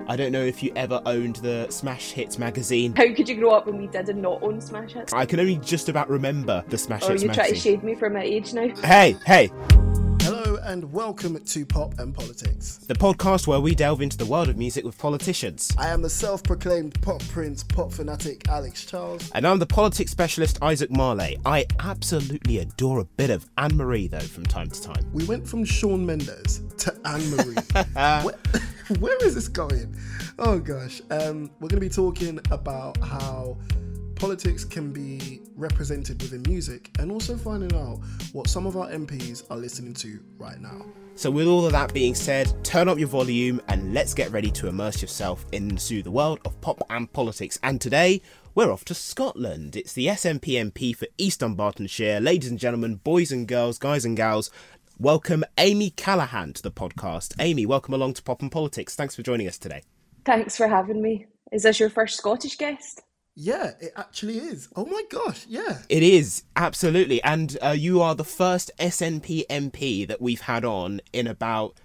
I don't know if you ever owned the Smash Hits magazine. How could you grow up when we did and not own Smash Hits? I can only just about remember the Smash Hits magazine. magazine. Are you trying to shade me for my age now? Hey! Hello and welcome to Pop and Politics, the podcast where we delve into the world of music with politicians. I am the self-proclaimed pop prince, pop fanatic Alex Charles. And I'm the politics specialist Isaac Marley. I absolutely adore a bit of Anne-Marie though from time to time. We went from Shawn Mendes to Anne-Marie. Where is this going? Oh gosh. We're going to be talking about how politics can be represented within music and also finding out what some of our MPs are listening to right now. So with all of that being said, turn up your volume and let's get ready to immerse yourself into the world of pop and politics. And today, we're off to Scotland. It's the SNP MP for East Dunbartonshire. Ladies and gentlemen, boys and girls, guys and gals, welcome Amy Callaghan to the podcast. Amy, welcome along to Pop and Politics. Thanks for joining us today. Thanks for having me. Is this your first Scottish guest? Yeah, it actually is. Oh my gosh, yeah. It is, absolutely. And you are the first SNP MP that we've had on in about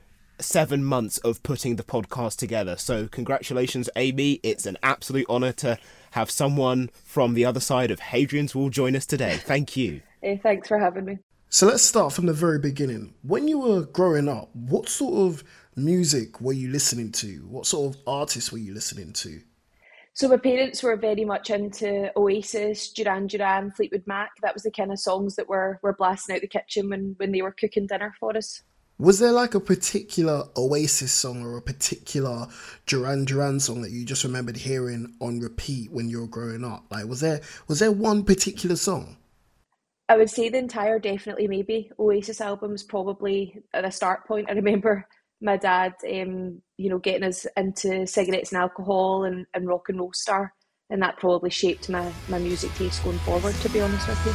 7 months of putting the podcast together. So congratulations, Amy. It's an absolute honour to have someone from the other side of Hadrian's Wall join us today. Thank you. Thanks for having me. So let's start from the very beginning. When you were growing up, what sort of music were you listening to? What sort of artists were you listening to? So my parents were very much into Oasis, Duran Duran, Fleetwood Mac. That was the kind of songs that were blasting out the kitchen when they were cooking dinner for us. Was there like a particular Oasis song or a particular Duran Duran song that you just remembered hearing on repeat when you were growing up? Like, was there one particular song? I would say the entire Definitely Maybe Oasis album was probably at a start point. I remember my dad, getting us into cigarettes and alcohol and rock and roll star, and that probably shaped my music taste going forward, to be honest with you.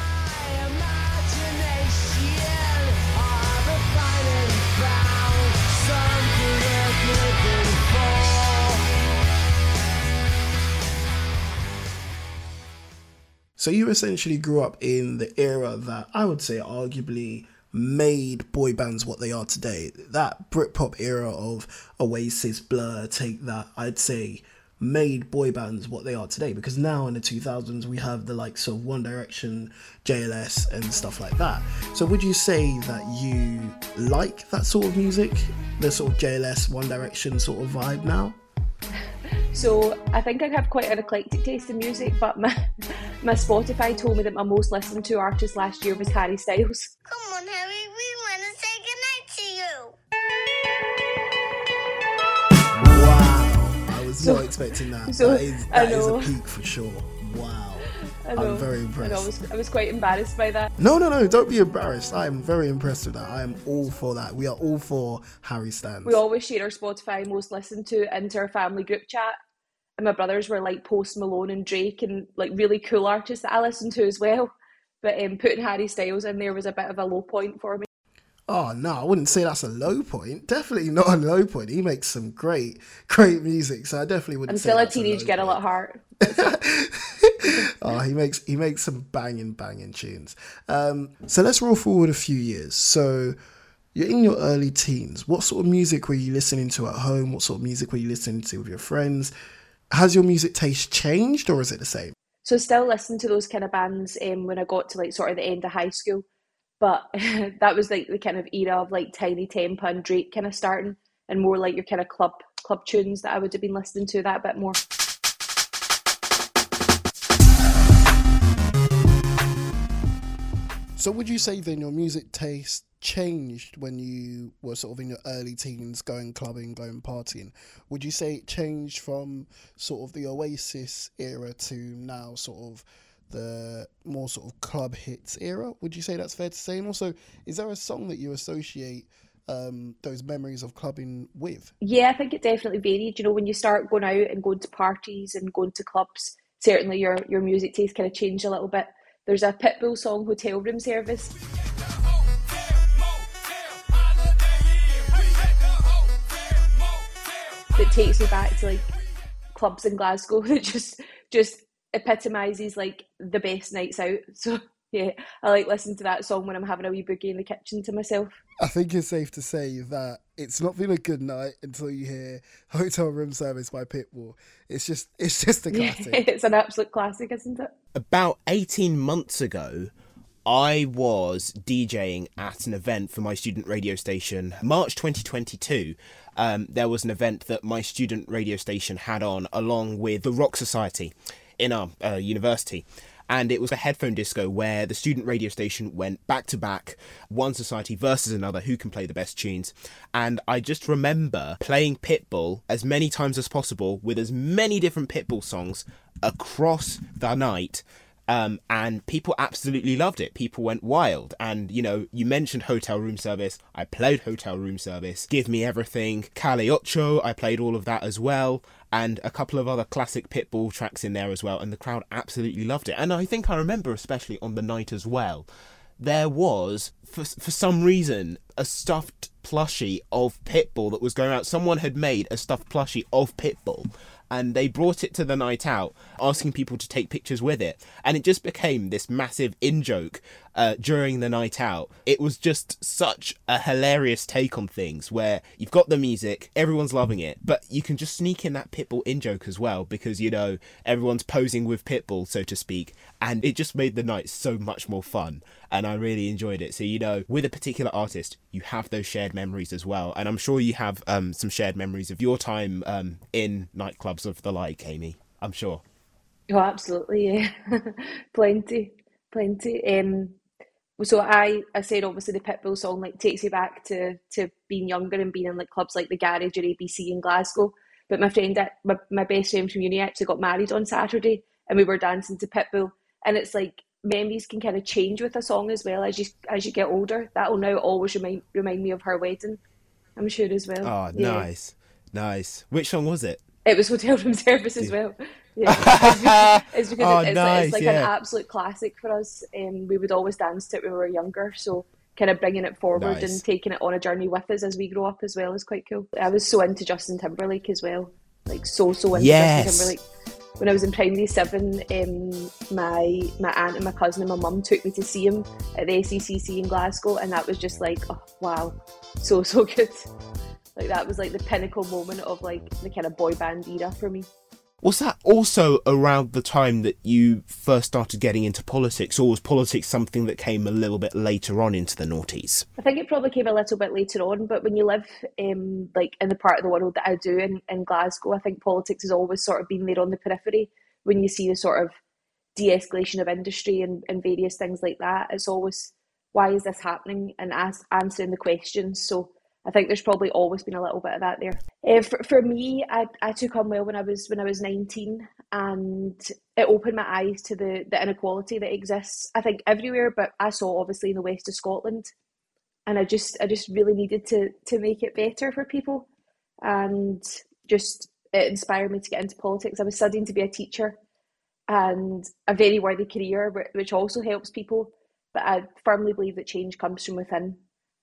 So you essentially grew up in the era that I would say arguably made boy bands what they are today. That Britpop era of Oasis, Blur, Take That, I'd say made boy bands what they are today, because now in the 2000s we have the likes of One Direction, JLS and stuff like that. So would you say that you like that sort of music, the sort of JLS, One Direction sort of vibe now? So I think I have quite an eclectic taste in music, but my Spotify told me that my most listened to artist last year was Harry Styles. Come on, Harry, we want to say goodnight to you. Wow, I was not expecting that. That is a peak for sure. Wow. I'm very impressed. I was quite embarrassed by that. No, don't be embarrassed. I am very impressed with that. I am all for that. We are all for Harry Stans. We always share our Spotify most listened to into our family group chat. And my brothers were like Post Malone and Drake and like really cool artists that I listened to as well. But putting Harry Styles in there was a bit of a low point for me. Oh, no, I wouldn't say that's a low point. Definitely not a low point. He makes some great music, so I definitely wouldn't say I'm still a teenage girl at heart. Oh, he makes some banging tunes. So let's roll forward a few years. So you're in your early teens. What sort of music were you listening to at home? What sort of music were you listening to with your friends? Has your music taste changed or is it the same? So still listen to those kind of bands when I got to like sort of the end of high school. But that was like the kind of era of like Tiny Tempa and Drake kind of starting, and more like your kind of club tunes that I would have been listening to that bit more. So would you say then your music taste changed when you were sort of in your early teens, going clubbing, going partying? Would you say it changed from sort of the Oasis era to now sort of the more sort of club hits era? Would you say that's fair to say? And also, is there a song that you associate those memories of clubbing with? Yeah, I think it definitely varied. You know, when you start going out and going to parties and going to clubs, certainly your music taste kind of changed a little bit. There's a Pitbull song, Hotel Room Service. That takes me back to like clubs in Glasgow that just epitomises like the best nights out. So Yeah, I like listening to that song when I'm having a wee boogie in the kitchen to myself. I think it's safe to say that it's not been a good night until you hear Hotel Room Service by Pitbull. It's just a classic. It's an absolute classic, isn't it? About 18 months ago, I was DJing at an event for my student radio station. March 2022, there was an event that my student radio station had on along with the Rock Society in our university. And it was a headphone disco where the student radio station went back to back, one society versus another, who can play the best tunes. And I just remember playing Pitbull as many times as possible with as many different Pitbull songs across the night. And people absolutely loved it. People went wild. And, you know, you mentioned Hotel Room Service. I played Hotel Room Service. Give Me Everything. Cali Ocho. I played all of that as well. And a couple of other classic Pitbull tracks in there as well. And the crowd absolutely loved it. And I think I remember, especially on the night as well, there was, for some reason, a stuffed plushie of Pitbull that was going out. Someone had made a stuffed plushie of Pitbull, and they brought it to the night out, asking people to take pictures with it. And it just became this massive in-joke during the night out. It was just such a hilarious take on things, where you've got the music, everyone's loving it, but you can just sneak in that Pitbull in-joke as well, because, you know, everyone's posing with Pitbull, so to speak, and it just made the night so much more fun, and I really enjoyed it. So, you know, with a particular artist, you have those shared memories as well, and I'm sure you have some shared memories of your time in nightclubs of the like, Amy. I'm sure. Oh, absolutely, yeah. Plenty. So I said obviously the Pitbull song like takes you back to being younger and being in like clubs like the Garage or ABC in Glasgow. But my best friend from uni actually got married on Saturday, and we were dancing to Pitbull. And it's like memories can kind of change with a song as well as you get older. That will now always remind me of her wedding, I'm sure as well. Oh, yeah. Nice. Which song was it? It was Hotel Room Service as well. Yeah, it's because it's like an absolute classic for us. We would always dance to it when we were younger, so kind of bringing it forward and taking it on a journey with us as we grow up as well is quite cool. I was so into Justin Timberlake as well, like so into Justin Timberlake. When I was in primary 7, my aunt and my cousin and my mum took me to see him at the SECC in Glasgow, and that was just like, oh wow, so good. Like that was like the pinnacle moment of like the kind of boy band era for me. Was that also around the time that you first started getting into politics, or was politics something that came a little bit later on into the noughties? I think it probably came a little bit later on, but when you live like in the part of the world that I do in Glasgow, I think politics has always sort of been there on the periphery. When you see the sort of de-escalation of industry and various things like that, it's always, why is this happening, and answering the questions. So I think there's probably always been a little bit of that there. For me, I took on well when I was 19, and it opened my eyes to the inequality that exists, I think, everywhere, but I saw obviously in the west of Scotland, and I just really needed to make it better for people, and just it inspired me to get into politics. I was studying to be a teacher, and a very worthy career, which also helps people, but I firmly believe that change comes from within.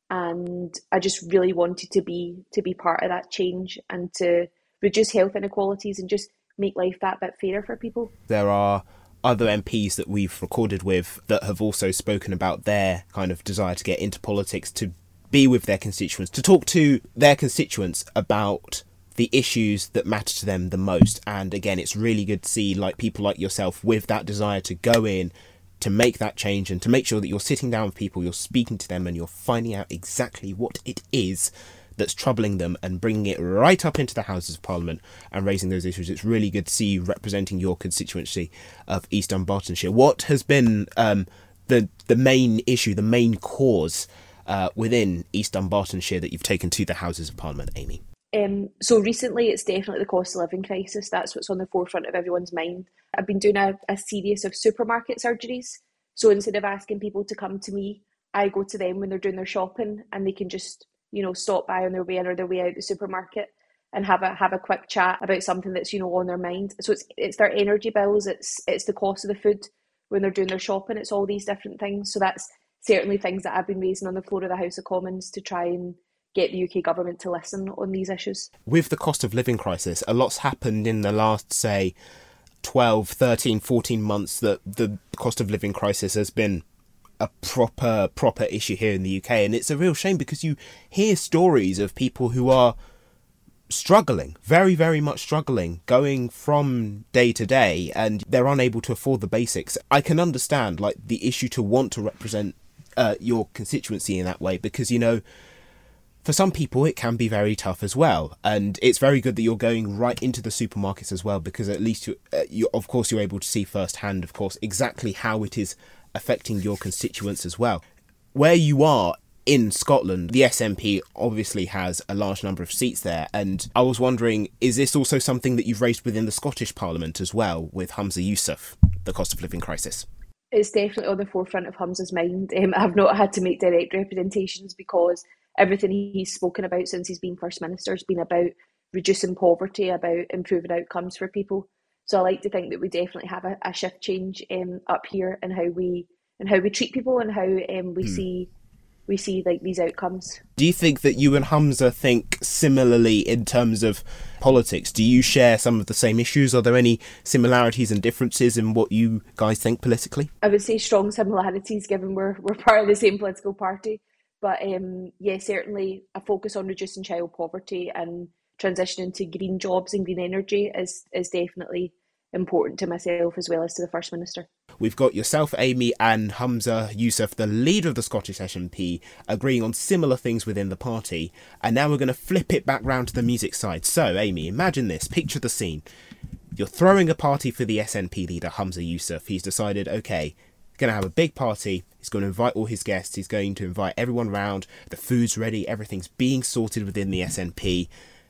And I just really wanted to be part of that change and to reduce health inequalities and just make life that bit fairer for people. There are other MPs that we've recorded with that have also spoken about their kind of desire to get into politics, to be with their constituents, to talk to their constituents about the issues that matter to them the most. And again, it's really good to see like people like yourself with that desire to go in, to make that change, and to make sure that you're sitting down with people, you're speaking to them, and you're finding out exactly what it is that's troubling them and bringing it right up into the Houses of Parliament and raising those issues. It's really good to see you representing your constituency of East Dunbartonshire. What has been the main issue, the main cause within East Dunbartonshire that you've taken to the Houses of Parliament, Amy? So recently it's definitely the cost of living crisis. That's what's on the forefront of everyone's mind. I've been doing a series of supermarket surgeries. So instead of asking people to come to me, I go to them when they're doing their shopping, and they can just, you know, stop by on their way in or their way out the supermarket and have a quick chat about something that's, you know, on their mind. So it's their energy bills, it's the cost of the food when they're doing their shopping, it's all these different things. So that's certainly things that I've been raising on the floor of the House of Commons to try and get the UK government to listen on these issues. With the cost of living crisis, a lot's happened in the last, say, 12, 13, 14 months that the cost of living crisis has been a proper issue here in the UK, and it's a real shame because you hear stories of people who are struggling, very, very much struggling, going from day to day, and they're unable to afford the basics. I can understand, like, the issue to want to represent your constituency in that way, because, you know, for some people it can be very tough as well, and it's very good that you're going right into the supermarkets as well, because at least you of course you're able to see firsthand, of course, exactly how it is affecting your constituents as well. Where you are in Scotland, the SNP obviously has a large number of seats there, and I was wondering, is this also something that you've raised within the Scottish Parliament as well, with Humza Yousaf, the cost of living crisis? It's definitely on the forefront of Humza's mind. I've not had to make direct representations because everything he's spoken about since he's been First Minister has been about reducing poverty, about improving outcomes for people. So I like to think that we definitely have a shift change up here in how we treat people and how we see like these outcomes. Do you think that you and Humza think similarly in terms of politics? Do you share some of the same issues? Are there any similarities and differences in what you guys think politically? I would say strong similarities, given we're part of the same political party. But yeah, certainly a focus on reducing child poverty and transitioning to green jobs and green energy is definitely important to myself as well as to the First Minister. We've got yourself, Amy, and Humza Yousaf, the leader of the Scottish SNP, agreeing on similar things within the party, and now we're going to flip it back round to the music side. So, Amy, imagine this, picture the scene. You're throwing a party for the SNP leader, Humza Yousaf. He's decided, okay, he's going to have a big party, he's going to invite all his guests, he's going to invite everyone round, the food's ready, everything's being sorted within the SNP.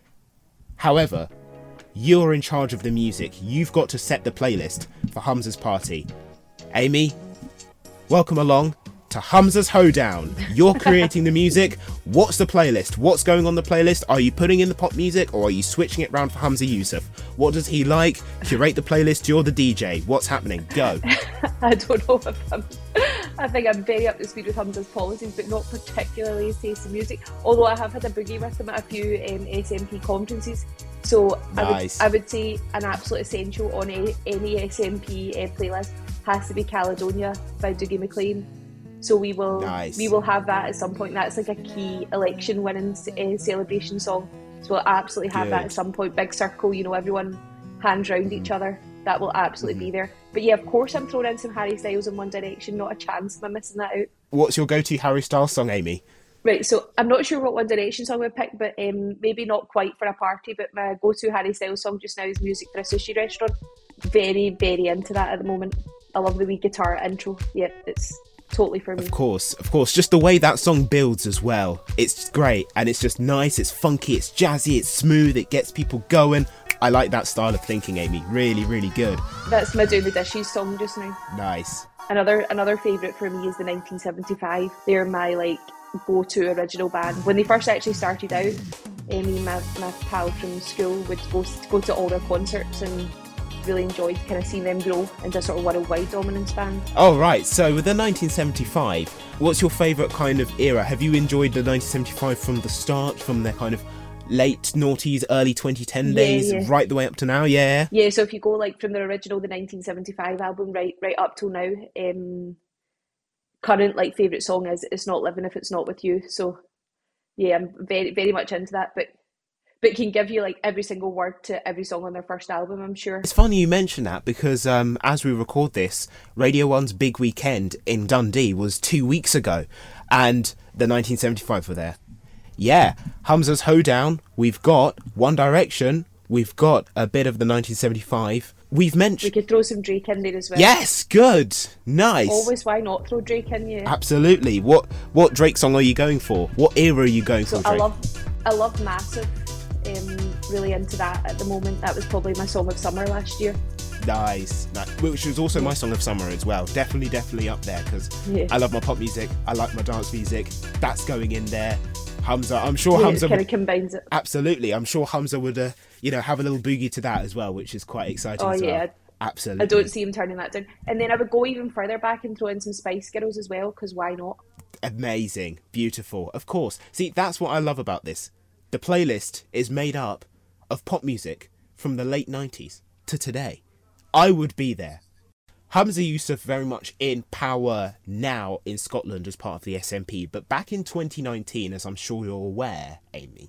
However, you're in charge of the music. You've got to set the playlist for Humza's party. Amy, welcome along to Humza's Hoedown. You're creating the music. What's the playlist? What's going on the playlist? Are you putting in the pop music or are you switching it round for Humza Yousaf? What does he like? Curate the playlist. You're the DJ. What's happening? Go. I don't know if I think I'm very up to speed with Humza's policies, but not particularly his taste in music. Although I have had a boogie with him at a few SNP conferences. So nice. I would say an absolute essential on any SNP playlist has to be Caledonia by Dougie MacLean. So we will have that at some point. That's like a key election winning celebration song. So we'll absolutely have that at some point. Big circle, you know, everyone hands round each other. That will absolutely be there. But yeah, of course I'm throwing in some Harry Styles in One Direction. Not a chance am I missing that out. What's your go-to Harry Styles song, Amy? Right, so I'm not sure what One Direction song I would pick, but maybe not quite for a party, but my go-to Harry Styles song just now is Music for a Sushi Restaurant. Very, very into that at the moment. I love the wee guitar intro. Yeah, it's totally for me. Of course. Just the way that song builds as well. It's great, and it's just nice, it's funky, it's jazzy, it's smooth, it gets people going. I like that style of thinking, Amy. Really, really good. That's my Doing the Dishes song just now. Nice. Another favourite for me is the 1975. They're my go-to original band. When they first actually started out, me and my pal from school would go to all their concerts and really enjoyed kind of seeing them grow into a sort of worldwide dominance band. Oh right, so with the 1975, what's your favourite kind of era? Have you enjoyed the 1975 from the start, from their kind of late noughties, early 2010 days, right the way up to now? Yeah, so if you go from the original, the 1975 album, right up till now, current favourite song is It's Not Living If It's Not With You. So yeah, I'm very, very much into that, but can give you every single word to every song on their first album, I'm sure. It's funny you mention that because as we record this, Radio 1's big weekend in Dundee was 2 weeks ago, and the 1975 were there. Yeah, Humza's Hoedown, we've got One Direction, we've got a bit of the 1975. We've mentioned... We could throw some Drake in there as well. Yes, good, nice. Always, why not throw Drake in, yeah. Absolutely. What Drake song are you going for? What era are you going for, Drake? I love Massive. Really into that at the moment. That was probably my song of summer last year. Nice. Which was also my song of summer as well. Definitely up there because I love my pop music. I like my dance music. That's going in there. Humza, I'm sure Humza kind of combines it. Absolutely, I'm sure Humza would have a little boogie to that as well, which is quite exciting as well. Absolutely. I don't see him turning that down. And then I would go even further back and throw in some Spice Girls as well, because why not? Amazing, beautiful, of course. See, that's what I love about this. The playlist is made up of pop music from the late 90s to today. I would be there. Humza Yousaf very much in power now in Scotland as part of the SNP, but back in 2019, as I'm sure you're aware, Amy,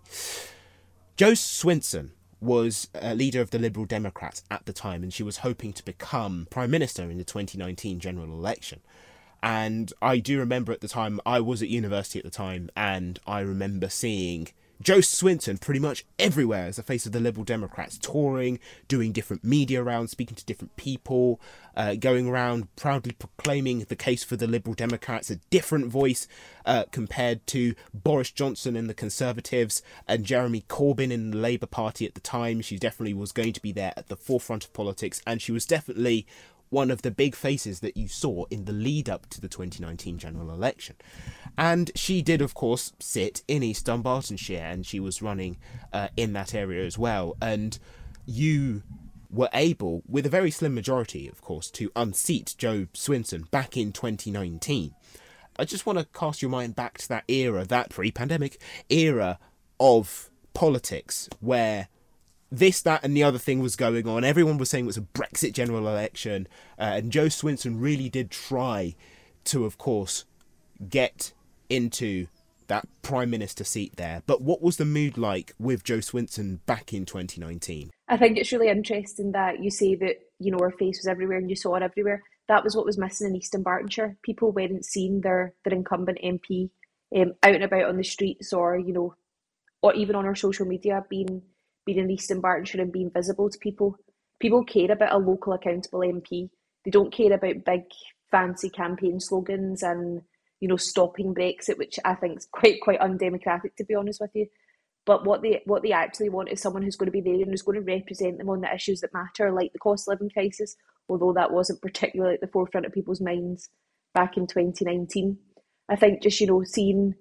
Jo Swinson was a leader of the Liberal Democrats at the time, and she was hoping to become Prime Minister in the 2019 general election. And I do remember at the time, I was at university at the time, and I remember seeing Jo Swinson pretty much everywhere as the face of the Liberal Democrats, touring, doing different media rounds, speaking to different people, going around proudly proclaiming the case for the Liberal Democrats, a different voice compared to Boris Johnson and the Conservatives and Jeremy Corbyn in the Labour Party at the time. She definitely was going to be there at the forefront of politics, and she was definitely one of the big faces that you saw in the lead up to the 2019 general election. And she did, of course, sit in East Dunbartonshire, and she was running in that area as well. And you were able, with a very slim majority, of course, to unseat Jo Swinson back in 2019. I just want to cast your mind back to that era, that pre-pandemic era of politics, where this, that and the other thing was going on. Everyone was saying it was a Brexit general election, and Jo Swinson really did try to, of course, get into that Prime Minister seat there. But what was the mood like with Jo Swinson back in 2019? I think it's really interesting that you say that, you know, her face was everywhere and you saw it everywhere. That was what was missing in East Dunbartonshire. People weren't seeing their incumbent MP out and about on the streets, or, you know, or even on our social media, being in East Dunbartonshire and being visible to people. People care about a local accountable MP. They don't care about big fancy campaign slogans and, you know, stopping Brexit, which I think is quite undemocratic, to be honest with you. But what they actually want is someone who's going to be there and who's going to represent them on the issues that matter, like the cost of living crisis, although that wasn't particularly at the forefront of people's minds back in 2019. I think just, you know, seeing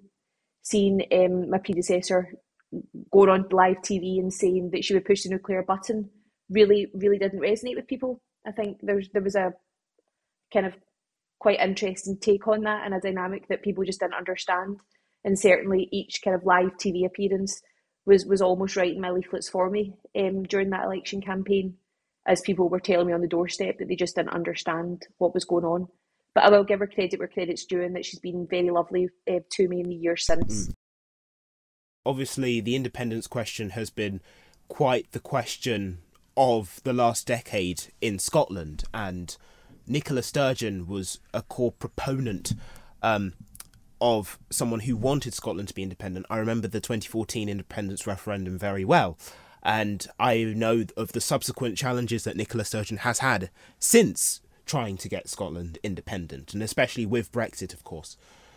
my predecessor going on live TV and saying that she would push the nuclear button really didn't resonate with people. I think there was a kind of quite interesting take on that, and a dynamic that people just didn't understand. And certainly each kind of live TV appearance was almost writing my leaflets for me during that election campaign, as people were telling me on the doorstep that they just didn't understand what was going on. But I will give her credit where credit's due, and that she's been very lovely to me in the years since. Obviously, the independence question has been quite the question of the last decade in Scotland, and Nicola Sturgeon was a core proponent of someone who wanted Scotland to be independent. I remember the 2014 independence referendum very well, and I know of the subsequent challenges that Nicola Sturgeon has had since trying to get Scotland independent, and especially with Brexit, of course.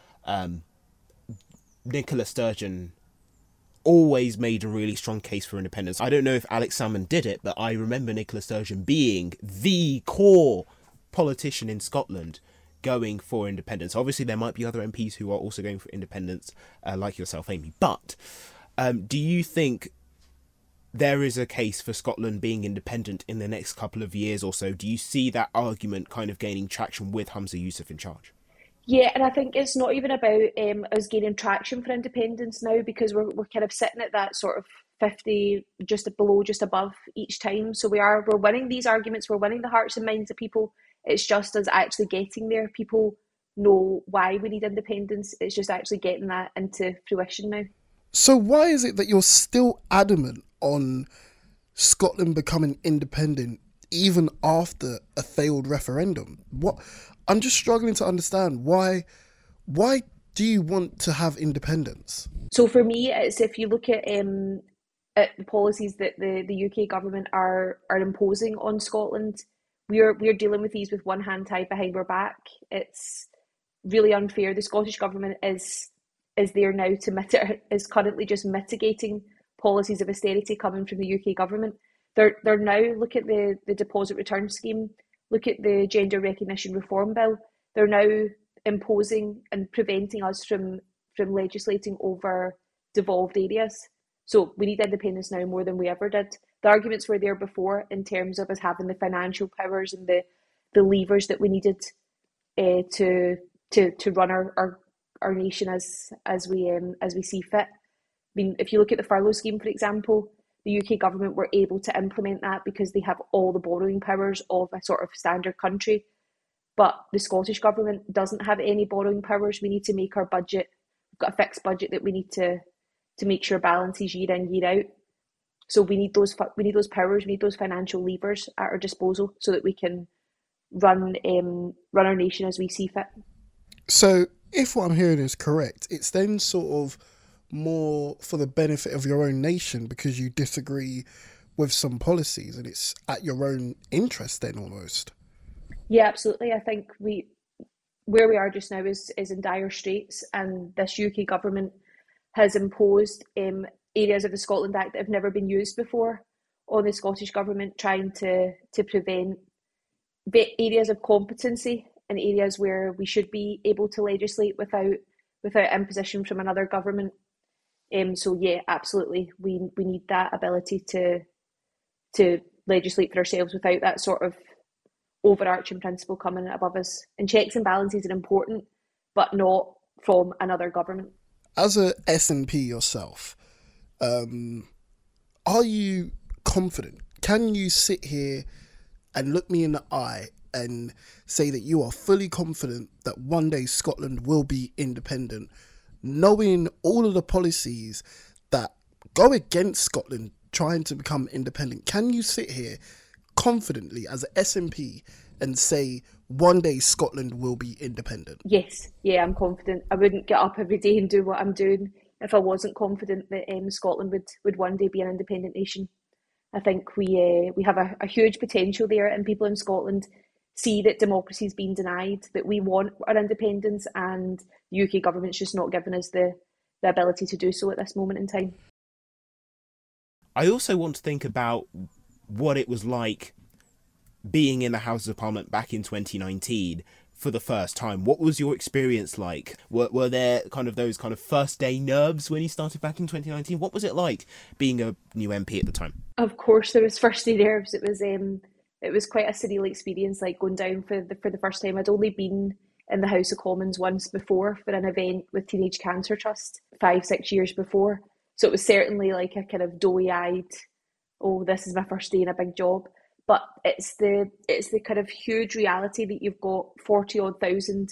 Nicola Sturgeon always made a really strong case for independence. I don't know if Alex Salmond did it, but I remember Nicola Sturgeon being the core politician in Scotland going for independence. Obviously, there might be other MPs who are also going for independence, like yourself, Amy. But do you think there is a case for Scotland being independent in the next couple of years or so? Do you see that argument kind of gaining traction with Humza Yousaf in charge? Yeah, and I think it's not even about us gaining traction for independence now, because we're kind of sitting at that sort of 50, just below, just above each time. So we're winning these arguments, we're winning the hearts and minds of people. It's just us actually getting there. People know why we need independence. It's just actually getting that into fruition now. So why is it that you're still adamant on Scotland becoming independent even after a failed referendum? What? I'm just struggling to understand why do you want to have independence? So for me, it's if you look at the policies that the UK government are imposing on Scotland, we're dealing with these with one hand tied behind our back. It's really unfair. The Scottish government is there now to is currently just mitigating policies of austerity coming from the UK government. They're now, look at the deposit return scheme. Look at the gender recognition reform bill. They're now imposing and preventing us from legislating over devolved areas. So we need independence now more than we ever did. The arguments were there before in terms of us having the financial powers and the levers that we needed to run our nation as we see fit. I mean, if you look at the furlough scheme, for example, the UK government were able to implement that because they have all the borrowing powers of a sort of standard country. but the Scottish Government doesn't have any borrowing powers. We need to make our budget. We've got a fixed budget that we need to make sure balances year in, year out. So we need those powers, we need those financial levers at our disposal so that we can run our nation as we see fit. So if what I'm hearing is correct, it's then sort of more for the benefit of your own nation because you disagree with some policies, and it's at your own interest then almost. Yeah, absolutely. I think where we are just now is in dire straits, and this UK government has imposed areas of the Scotland Act that have never been used before on the Scottish Government, trying to prevent areas of competency and areas where we should be able to legislate without imposition from another government. So yeah, absolutely, we need that ability to legislate for ourselves without that sort of overarching principle coming above us. And checks and balances are important, but not from another government. As a SNP yourself, are you confident? Can you sit here and look me in the eye and say that you are fully confident that one day Scotland will be independent, knowing all of the policies that go against Scotland trying to become independent? Can you sit here confidently as an SNP and say one day Scotland will be independent? Yes, yeah, I'm confident. I wouldn't get up every day and do what I'm doing if I wasn't confident that Scotland would one day be an independent nation. I think we have a huge potential there, and people in Scotland see that democracy is being denied, that we want our independence, and the UK government's just not giving us the ability to do so at this moment in time. I also want to think about what it was like being in the Houses of Parliament back in 2019 for the first time. What was your experience like? Were there kind of those kind of first day nerves when you started back in 2019? What was it like being a new MP at the time? Of course, there was first day nerves. It was quite a surreal experience, like going down for the first time. I'd only been in the House of Commons once before for an event with Teenage Cancer Trust 5-6 years before. So it was certainly like a kind of doughy-eyed, oh, this is my first day in a big job. But it's the kind of huge reality that you've got 40-odd thousand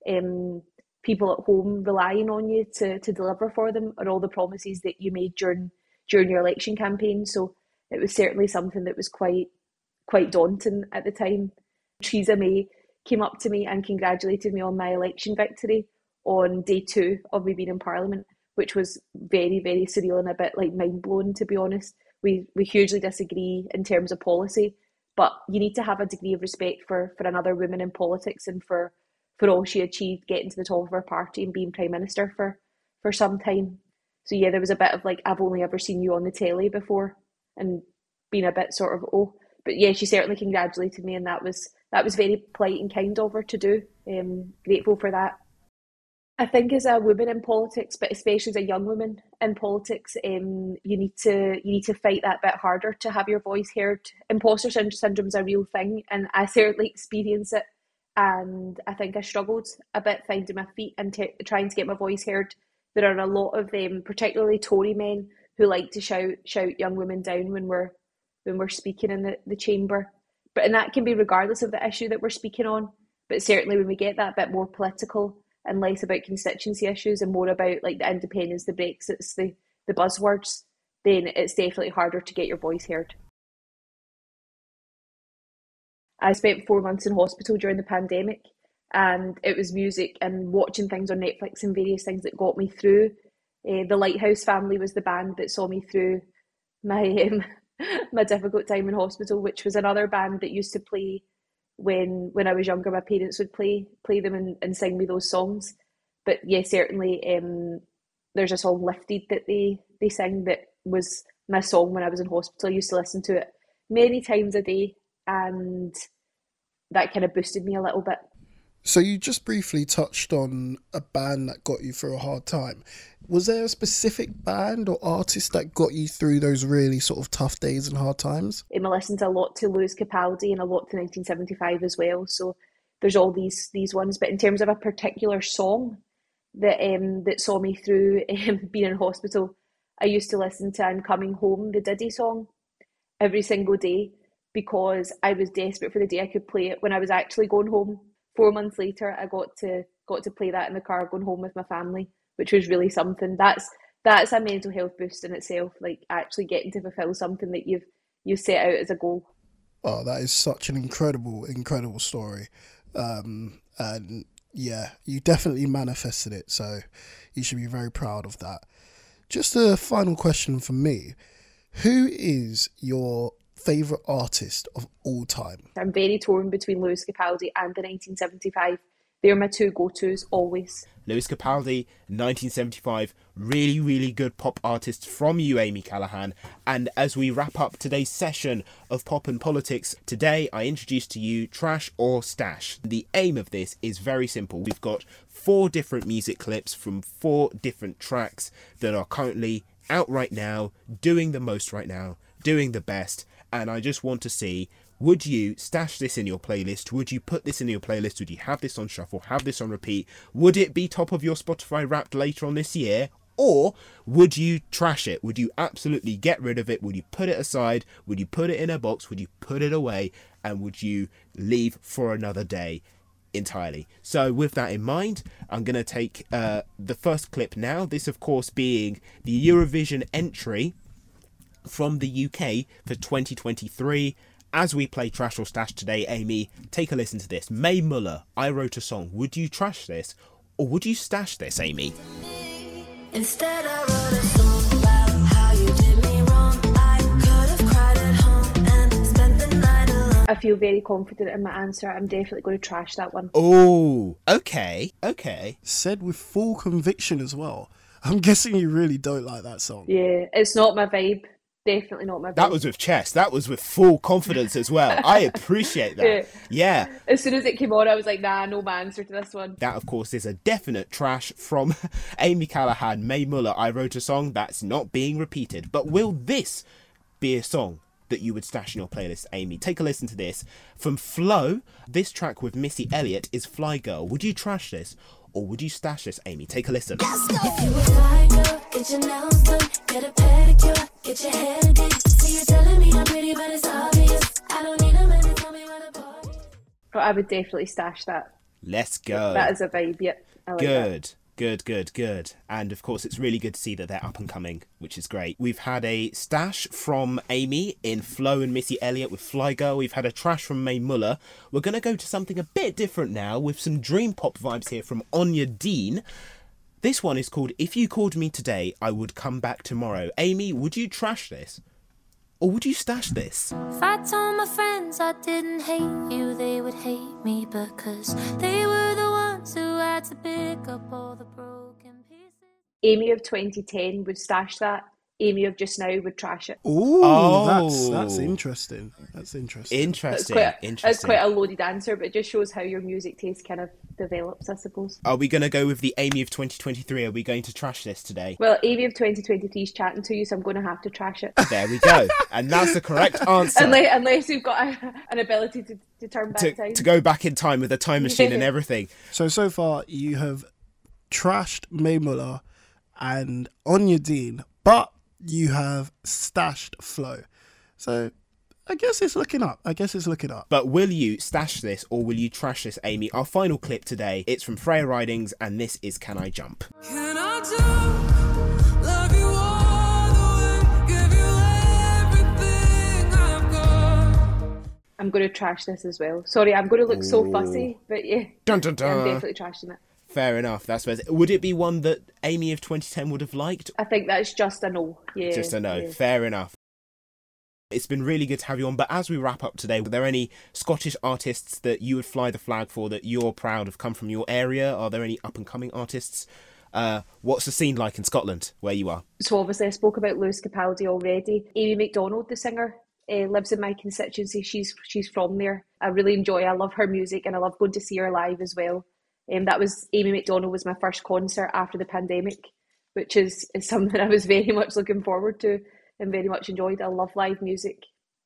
people at home relying on you to deliver for them on all the promises that you made during your election campaign. So it was certainly something that was quite daunting at the time. Theresa May came up to me and congratulated me on my election victory on day 2 of me being in Parliament, which was very, very surreal and a bit like mind-blowing, to be honest. We hugely disagree in terms of policy, but you need to have a degree of respect for another woman in politics and for all she achieved, getting to the top of her party and being Prime Minister for some time. So yeah, there was a bit of like, I've only ever seen you on the telly before, and being a bit sort of, oh. But yeah, she certainly congratulated me, and that was very polite and kind of her to do. Grateful for that. I think as a woman in politics, but especially as a young woman in politics, you need to fight that bit harder to have your voice heard. Imposter syndrome is a real thing, and I certainly experience it. And I think I struggled a bit finding my feet and trying to get my voice heard. There are a lot of particularly Tory men, who like to shout young women down when we're speaking in the chamber. And that can be regardless of the issue that we're speaking on. But certainly when we get that bit more political and less about constituency issues and more about like the independence, the Brexits, the buzzwords, then it's definitely harder to get your voice heard. I spent 4 months in hospital during the pandemic, and it was music and watching things on Netflix and various things that got me through. The Lighthouse Family was the band that saw me through my my difficult time in hospital, which was another band that used to play when I was younger. My parents would play them and sing me those songs. But yeah, certainly there's a song, Lifted, that they sing that was my song when I was in hospital. I used to listen to it many times a day, and that kind of boosted me a little bit. So you just briefly touched on a band that got you through a hard time. Was there a specific band or artist that got you through those really sort of tough days and hard times? I listened a lot to Lewis Capaldi and a lot to 1975 as well. So there's all these ones. But in terms of a particular song that saw me through being in hospital, I used to listen to I'm Coming Home, the Diddy song, every single day, because I was desperate for the day I could play it when I was actually going home 4 months later, I got to play that in the car going home with my family, which was really something. That's a mental health boost in itself, like actually getting to fulfill something that you've set out as a goal. Oh, that is such an incredible story. And yeah, you definitely manifested it, so you should be very proud of that. Just a final question from me. Who is your favourite artist of all time? I'm very torn between Lewis Capaldi and the 1975. They're my two go-tos always. Lewis Capaldi, 1975, really, really good pop artist from you, Amy Callaghan. And as we wrap up today's session of Pop and Politics, today I introduce to you Trash or Stash. The aim of this is very simple. We've got 4 different music clips from 4 different tracks that are currently out right now, doing the most right now, doing the best. And I just want to see, would you stash this in your playlist? Would you put this in your playlist? Would you have this on shuffle? Have this on repeat? Would it be top of your Spotify Wrapped later on this year? Or would you trash it? Would you absolutely get rid of it? Would you put it aside? Would you put it in a box? Would you put it away? And would you leave for another day entirely? So with that in mind, I'm going to take the first clip now. This, of course, being the Eurovision entry from the UK for 2023. As we play Trash or Stash today, Amy, take a listen to this. Mae Muller, I Wrote a Song. Would you trash this or would you stash this, Amy? Instead I wrote a song about how you did me wrong. I could have cried at home and spent the night alone. I feel very confident in my answer. I'm definitely going to trash that one. Oh, okay. Said with full conviction as well. I'm guessing you really don't like that song. Yeah, it's not my vibe. Definitely not my vibe. That was with chest. That was with full confidence as well. I appreciate that. Yeah. As soon as it came on, I was like, nah, no my answer to this one. That, of course, is a definite trash from Amy Callaghan. Mae Muller, I Wrote a Song. That's not being repeated. But will this be a song that you would stash in your playlist, Amy? Take a listen to this. From Flow, this track with Missy Elliott is Fly Girl. Would you trash this or would you stash this, Amy? Take a listen. If you a fly girl, get your nails done, get a pedicure, get your hair did. See you telling me I'm pretty, but it's obvious. I don't need a man to tell me where the party is. But I would definitely stash that. Let's go. That is a vibe, yeah. I like that. Good. And of course, it's really good to see that they're up and coming, which is great. We've had a stash from Amy in Flo and Missy Elliott with Fly Girl. We've had a trash from Mae Muller. We're going to go to something a bit different now with some dream pop vibes here from Anya Dean. This one is called If You Called Me Today, I Would Come Back Tomorrow. Amy, would you trash this? Or would you stash this? If I told my friends I didn't hate you, they would hate me because they were the ones who had to pick up all the broken pieces. Amy of 2010 would stash that. Amy of just now would trash it. Ooh, Oh. that's interesting. That's interesting. Interesting. That's quite a loaded answer, but it just shows how your music taste kind of develops, I suppose. Are we going to go with the Amy of 2023? Are we going to trash this today? Well, Amy of 2023 is chatting to you, so I'm going to have to trash it. There we go. And that's the correct answer. Unless you've got an ability to turn back time. To go back in time with a time machine and everything. So far you have trashed Mae Muller and Anya Dean, but you have stashed Flo. So I guess it's looking up. But will you stash this or will you trash this, Amy? Our final clip today, it's from Freya Ridings and this is Can I Jump? Can I do? Love you all the way, give you everything I've got. I'm going to trash this as well. Sorry, I'm going to look so fussy, but yeah, Dun, dun, dun. I'm definitely trashing it. Fair enough. That's fair. Would it be one that Amy of 2010 would have liked? I think that's just a no. Yeah, Just a no. yeah. Fair enough. It's been really good to have you on, but as we wrap up today, were there any Scottish artists that you would fly the flag for that you're proud of come from your area? Are there any up-and-coming artists? What's the scene like in Scotland, where you are? So obviously I spoke about Lewis Capaldi already. Amy McDonald, the singer, lives in my constituency. She's from there. I love her music and I love going to see her live as well. Amy McDonald was my first concert after the pandemic, which is something I was very much looking forward to and very much enjoyed. I love live music.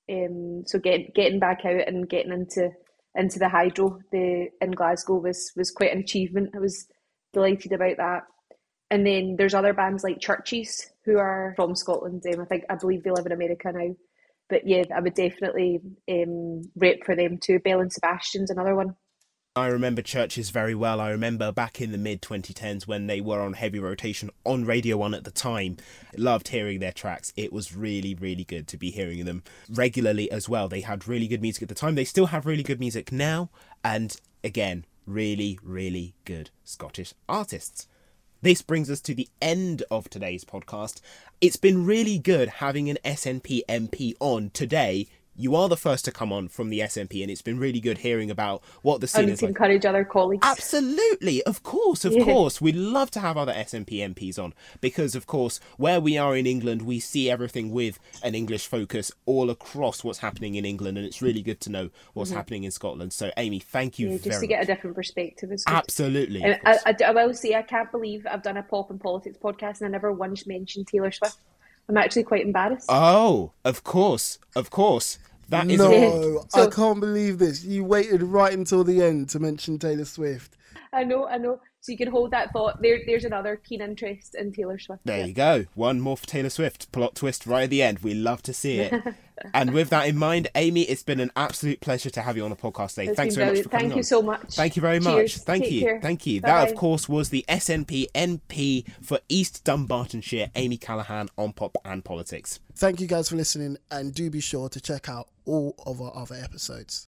So getting back out and getting into the Hydro in Glasgow was quite an achievement. I was delighted about that. And then there's other bands like Churches who are from Scotland. I believe they live in America now. But yeah, I would definitely rep for them too. Belle and Sebastian's another one. I remember Churches very well. I remember back in the mid-2010s when they were on heavy rotation on Radio 1 at the time. I loved hearing their tracks. It was really, really good to be hearing them regularly as well. They had really good music at the time. They still have really good music now. And again, really, really good Scottish artists. This brings us to the end of today's podcast. It's been really good having an SNP MP on today. You are the first to come on from the SNP, and it's been really good hearing about what the scene And is to like. encourage other colleagues. Absolutely, of course. We'd love to have other SNP MPs on because, of course, where we are in England, we see everything with an English focus all across what's happening in England, and it's really good to know what's happening in Scotland. So, Amy, thank you very much. Just to get a different perspective is good. Absolutely. And I will say, I can't believe I've done a pop and politics podcast and I never once mentioned Taylor Swift. I'm actually quite embarrassed. Oh, of course. That is No, So- I can't believe this. You waited right until the end to mention Taylor Swift. I know. So you can hold that thought. There's another keen interest in Taylor Swift. There you go. One more for Taylor Swift. Plot twist right at the end. We love to see it. And with that in mind, Amy, it's been an absolute pleasure to have you on the podcast today. It's Thanks been very much for brilliant. coming Thank you on. so much. Thank you very much. Cheers. Thank Take you. care. Thank you. Bye-bye. That, of course, was the SNP MP for East Dunbartonshire, Amy Callaghan on Pop and Politics. Thank you guys for listening, and do be sure to check out all of our other episodes.